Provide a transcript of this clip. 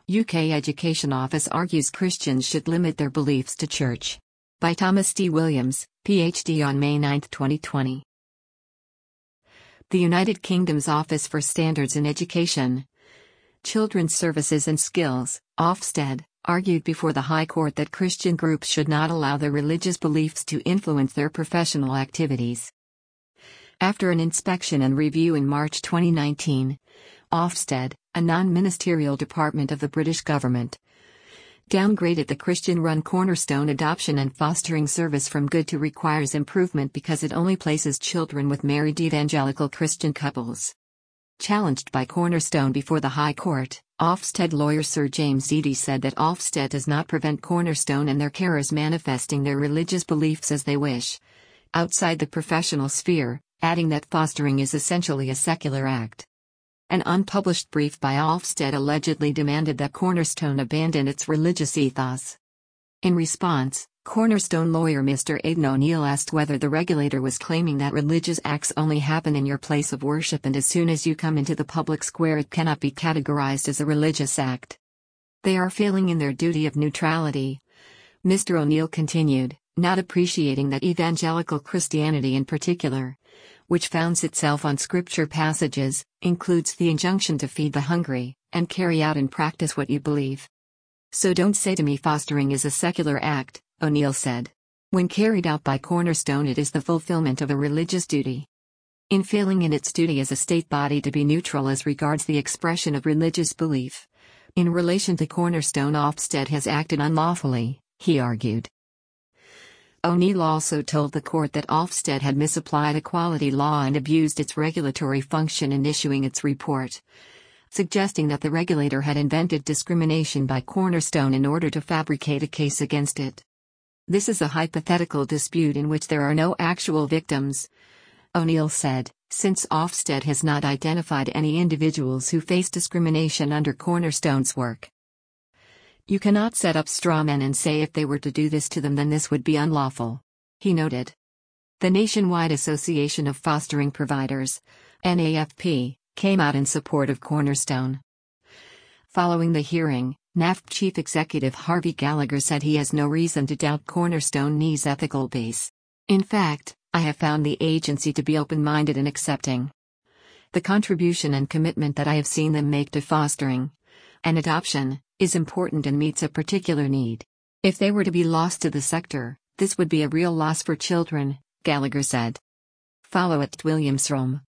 UK Education Office argues Christians should limit their beliefs to church. By Thomas D. Williams, PhD, on May 9, 2020. The United Kingdom's Office for Standards in Education, Children's Services and Skills, Ofsted, argued before the High Court that Christian groups should not allow their religious beliefs to influence their professional activities. After an inspection and review in March 2019, Ofsted, a non-ministerial department of the British government, downgraded the Christian-run Cornerstone adoption and fostering service from good to requires improvement because it only places children with married evangelical Christian couples. Challenged by Cornerstone before the High Court, Ofsted lawyer Sir James Eadie said that Ofsted does not prevent Cornerstone and their carers manifesting their religious beliefs as they wish, outside the professional sphere, adding that fostering is essentially a secular act. An unpublished brief by Ofsted allegedly demanded that Cornerstone abandon its religious ethos. In response, Cornerstone lawyer Mr. Aidan O'Neill asked whether the regulator was claiming that religious acts only happen in your place of worship and as soon as you come into the public square it cannot be categorized as a religious act. They are failing in their duty of neutrality, Mr. O'Neill continued, not appreciating that evangelical Christianity in particular, which founds itself on scripture passages, includes the injunction to feed the hungry, and carry out and practice what you believe. So don't say to me fostering is a secular act, O'Neill said. When carried out by Cornerstone it is the fulfillment of a religious duty. In failing in its duty as a state body to be neutral as regards the expression of religious belief, in relation to Cornerstone Ofsted has acted unlawfully, he argued. O'Neill also told the court that Ofsted had misapplied equality law and abused its regulatory function in issuing its report, suggesting that the regulator had invented discrimination by Cornerstone in order to fabricate a case against it. This is a hypothetical dispute in which there are no actual victims, O'Neill said, since Ofsted has not identified any individuals who face discrimination under Cornerstone's work. You cannot set up straw men and say if they were to do this to them then this would be unlawful, he noted. The Nationwide Association of Fostering Providers, NAFP, came out in support of Cornerstone. Following the hearing, NAFP Chief Executive Harvey Gallagher said he has no reason to doubt Cornerstone's ethical base. In fact, I have found the agency to be open-minded and accepting. The contribution and commitment that I have seen them make to fostering and adoption is important and meets a particular need. If they were to be lost to the sector, this would be a real loss for children, Gallagher said. Follow @WilliamsRome.